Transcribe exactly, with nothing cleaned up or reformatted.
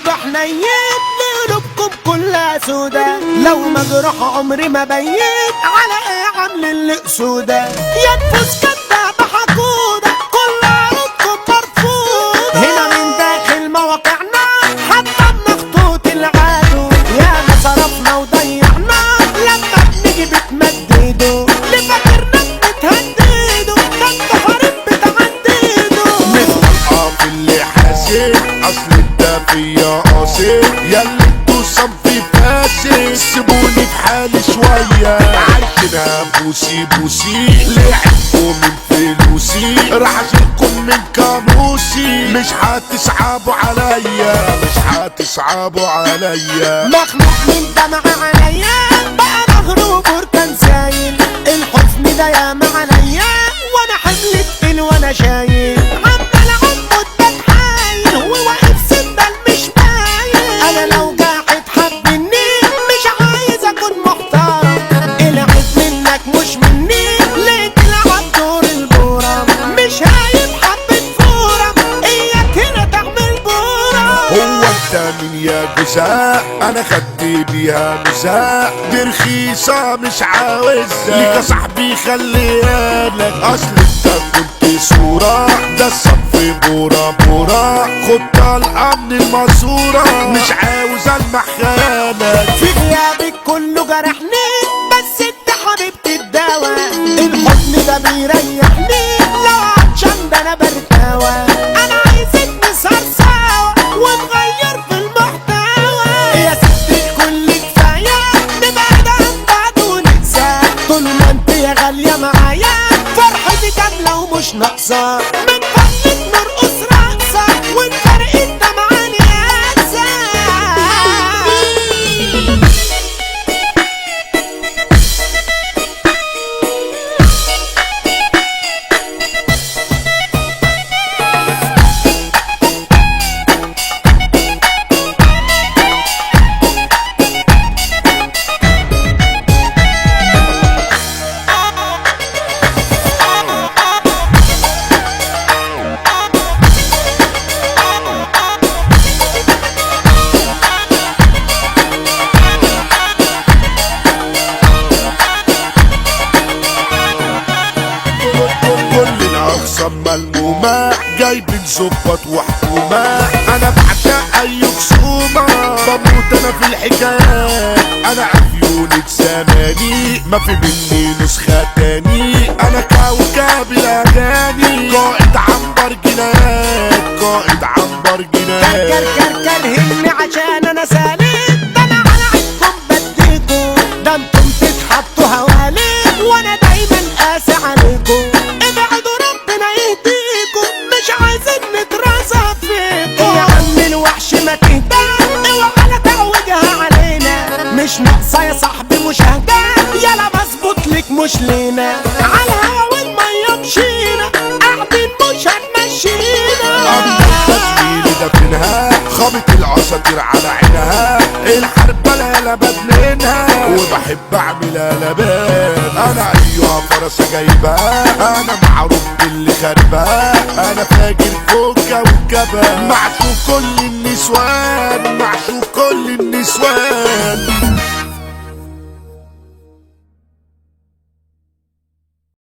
قلب حنين قلوبكم كلها سودا، لو مجروح عمري ما بين على ايه عامل اللي قصوده. يا نفوس كدابة حقودة كل عروضكم مرفوضة، هنا من داخل مواقعنا حتى بنخطوط العدو. يا ما صرفنا وضيعنا لما بنيجي بتمددوا، اللي فاكرنا بتهددوا ده انتوا حريم بتعددوا. نتطلقى في اللي حاسد اصل انت فيا قاصد، ياللي انتوا صنفي فاسد سيبوني في حالي شوية. عايشينها بوسي بوسي لعبكم من فلوسي، راح اشيلكم من كاموسي، مش هتصعبوا عليا مش هتصعبوا عليا. مخلوق من دمع عليا بقى مغروب بركان سايل، الحزن ده ياما عليا وانا حمل تقيل وانا شايل. عمال اعبط بتحايل وواقف سندل مش مايل، انا لو قاعد حبني مش عايز اكون محترم. العيب منك مش مني ليه تلعب دور البورم، مش هايب حبة فورم اياك هنا تعمل بورم. هو انت من يا جزاء انا خدت بيها مزاق، دي رخيصة مش عاوزها ليك يا صاحبي خليها لك. اصل انت كنت صورة ده الصف بورا بورا، خد طلقة من الماسورة مش عاوز المح خيانك. في غيابك كله جرحني بس انت حبيبتي الدواء، الحضن ده بيريحني لو عطشان ده انا برتاوى. انا عايزك نسهر سوا ونغير في المحتوى، يا ست الكل كفاية نبعد عن بعض وننسى. طول ما انت يا غالية معايا فرحتي كاملة ومش ناقصة، من فضلك نرقص رقصة ونفرق الدمع نياسة. ملمومة جايبين ظباط وحكومة، انا بعشق اي خصومة بموت انا في الحكايات. انا عفيونك زماني ما في مني نسخة تاني، انا كوكب الاغاني قائد عنبر جنايات قائد عنبر جنايات. كر كر كر هني عشان انا سالك، ده انا على عينكم بديكوا، ده انتم تتحطوا هوالي وانا دايما قاسي عليكم. ابعدوا ربنا يهديكم مش عايزين نترازى فيكم. يا عم الوحش ما تهدى اوعى لا تعوجها علينا، مش ناقصه يا صاحبي مشاهده يلا بظبط لك مش لينا. على الهوا والميه مشينا قاعدين مش هتمشينا. دفنها خابط العصافير على عينها، الحربة لا بدنينها وبحب اعمل قلبان. انا ايها فرسة جايبها انا معروف باللي خربها، انا فاجر فوق كوكبها معشوق كل النسوان معشوق كل النسوان.